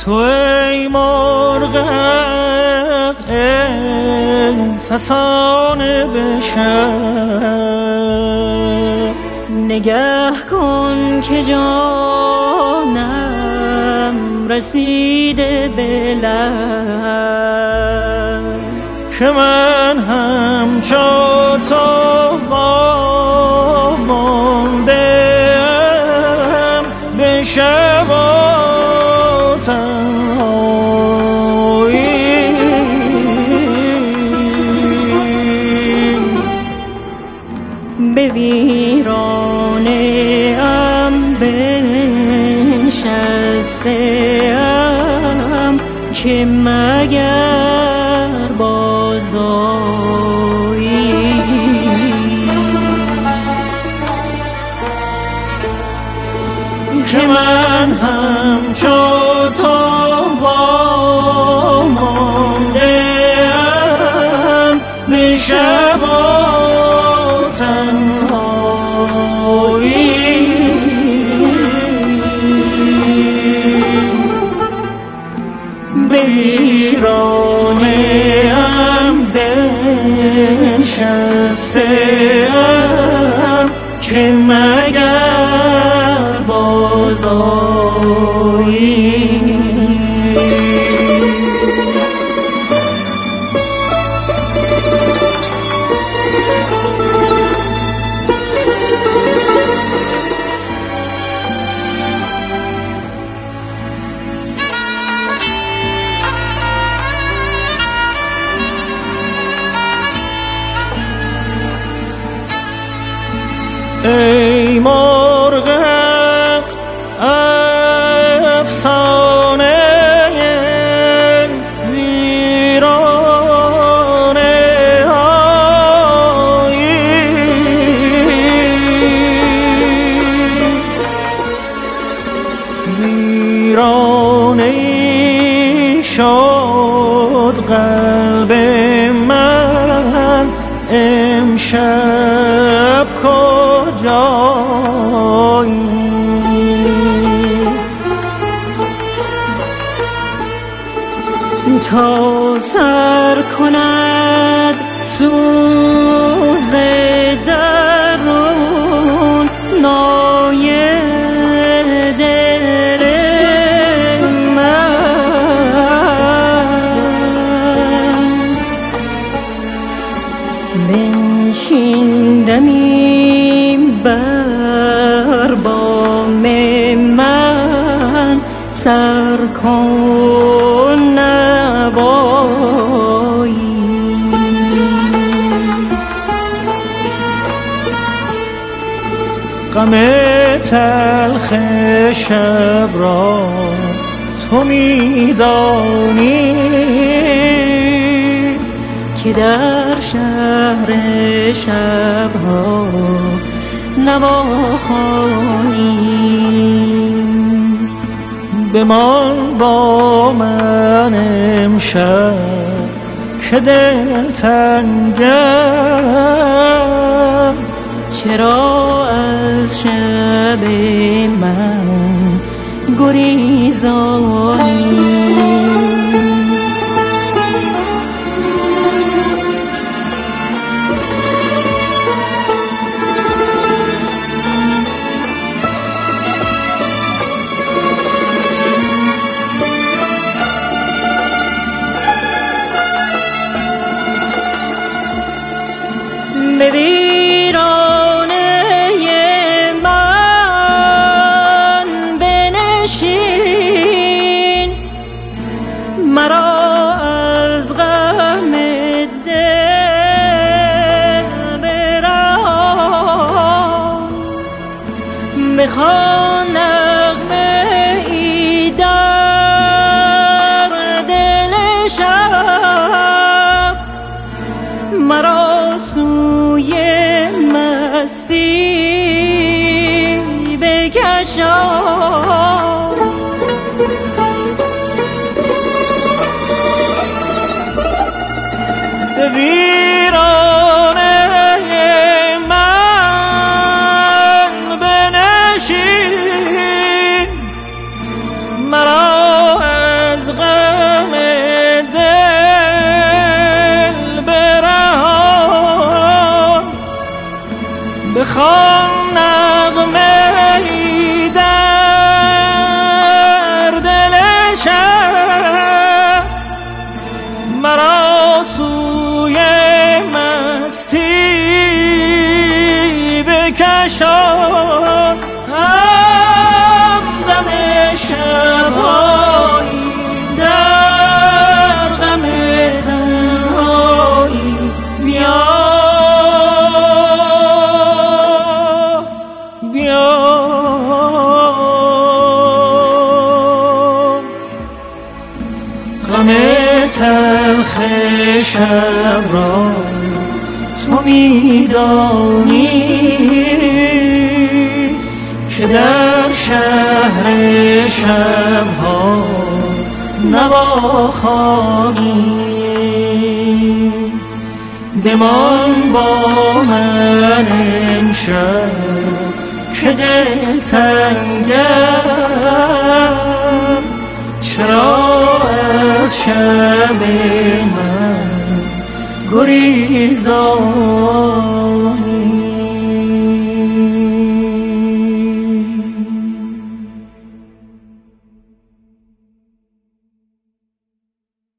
تو ای مرغ ای فسانه به شب، نگه کن که جانم رسیده به لب، که من همچو تو وامانده‌ام به شب و تنهایی. به ویرانه ام بنشسته‌ام که مگر بازآیی. که من همچو تو وامانده‌ام به شب و تنهایی. به ویرانه ام بنشسته‌ام که مگر بازآیی. ای مرغ افسانه ویرانه هایی، ویرانه شد قلب من امشب کجایی. تا سر کند سوز درون نای دل من، بنشیندمی بر بام من، سر کن نوایی. غم تلخ شب را تو می‌دانی که در شهر شب‌ها نواخوانی. بمان با من امشب که دل تنگم، چرا از شب من گریزانی. به ویرانه من بنشین، مرا از غم دل برهان. بخوان نغمه ای در دل شب، مرا سوی مستی بکشان. به ویرانه من بنشین، مرا بخوان نغمه ای در دل شب، مرا سوی مستی بکشان. همدم شب‌هایی در غم تنهایی، بیا غم تلخ شب را تو می‌دانی که در شهر شب‌ها نواخوانی. بمان با من امشب که دل تنگم، چرا از شب من گریزان؟